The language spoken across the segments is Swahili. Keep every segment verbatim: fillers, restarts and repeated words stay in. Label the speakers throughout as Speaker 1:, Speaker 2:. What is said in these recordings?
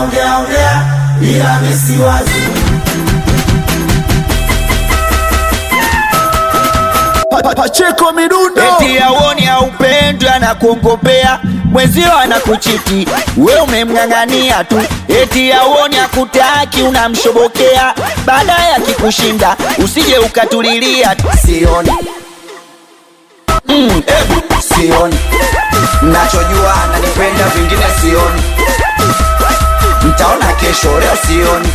Speaker 1: ongea ongea ila misi wazi.
Speaker 2: Pacheko midundo
Speaker 3: eti yaoni haupendwi anakuongopea mwezio anakuchiti we umemng'ang'ania tu. Eti yaoni hakutaki unamshobokea baadaye akikushinda usije ukatulilia.
Speaker 1: Sioni mm, ebu sioni nachojua ananipenda vingine sioni. Mtaona kesho leo sioni.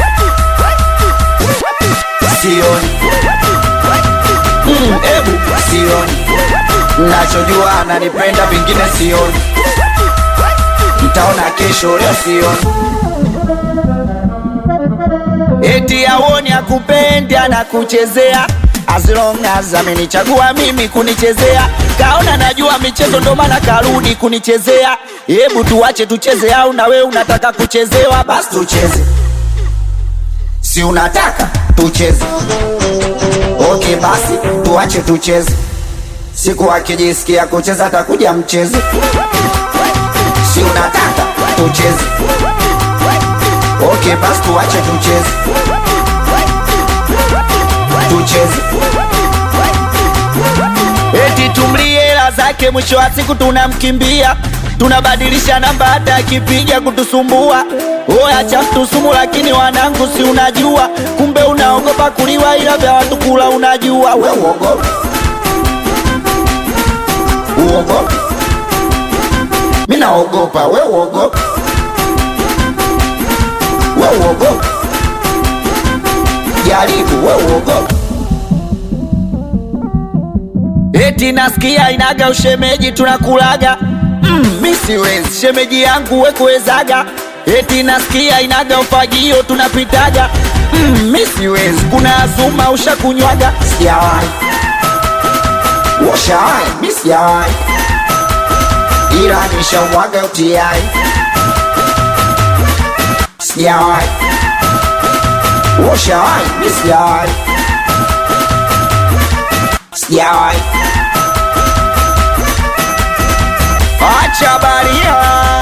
Speaker 1: Sioni mm, ebu sioni nachojua ananipenda vingine sioni. Mtaona kesho leo sioni.
Speaker 3: Eti yaoni hakupendi anakuchezea as long as amenichagua mimi kunichezea. Kaona najua michezo ndo maana karudi kunichezea. Hebu tuache tucheze au na wewe unataka kuchezewa?
Speaker 1: Basi tucheze. Si unataka tucheze? Okay basi tuache tucheze. Siku akijisikia kucheza atakuja mcheze. Si unataka tucheze? Okay basi tuache tucheze. Tucheze.
Speaker 3: Eti tumlie hela zake mwisho wa siku tunamkimbia. Tunabadilisha namba hata akipiga kutusumbua. Oya acha kutusumu lakini wanangu si unajua. Kumbe unaogopa kuliwa ila vya watu kula unajua.
Speaker 1: We uogopi? Uogopi? Mina ogopa, we uogopi? We uogopi? Jaribu, we uogopi?
Speaker 3: Eti nasikia inaga ushemeji tunakulaga. Mm, mi siwezi shemeji yangu we kuwezaga. Eti nasikia inaga ufagio tunapitaga. Mm, mi siwezi kuna azuma ushakunywaga.
Speaker 1: Sijawahi. Washawahi, mi sijawahi. Ila nishamwaga utiai. Sijawahi. Washawahi, mi sijawahi. Sijawahi.
Speaker 3: Acha baria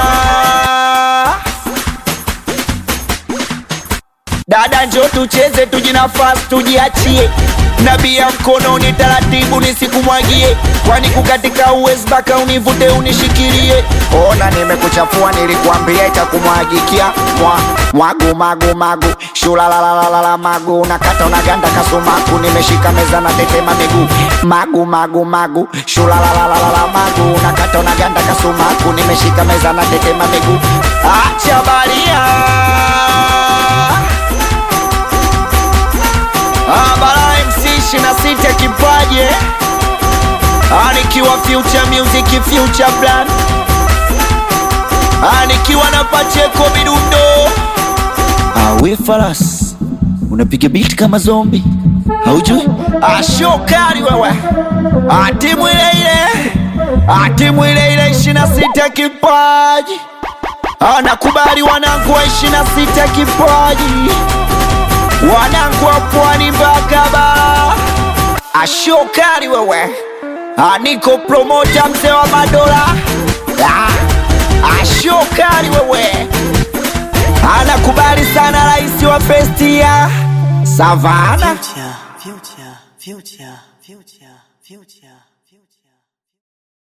Speaker 3: dada njo tucheze tujinafasi tujiachie. Nabia mkononi taratibu nisikumwagie. Kwani kukatika uwezi baka univute unishikirie.
Speaker 1: Ona nimekuchafua nilikuambia itakumwagikia. Mwa, mwagu magu magu shula la la la la la magu. Nakata unaganda kasumaku nimeshika meza na tetema miguu. Magu magu magu shula la la la la la magu. Nakata unaganda kasumaku nimeshika meza na tetema miguu.
Speaker 3: Acha baria Abala M C shina sita kipaje. Anikiwa future music future brand. Anikiwa na Pacheko midundo. Awe faras unapiga beat kama zombie. Haujui? Ashokari wewe. Atimu ile ile. Atimu ile ile shina sita kipaji. Anakubali wanangu wa shina sita kipaji. Wanangu wa pwani mpaka bara. Ashokari wewe. Aniko promoter mzee wa madola. Ashokari wewe. Anakubali sana raisi wa Festia Savana.
Speaker 4: Future, future, future, future, future.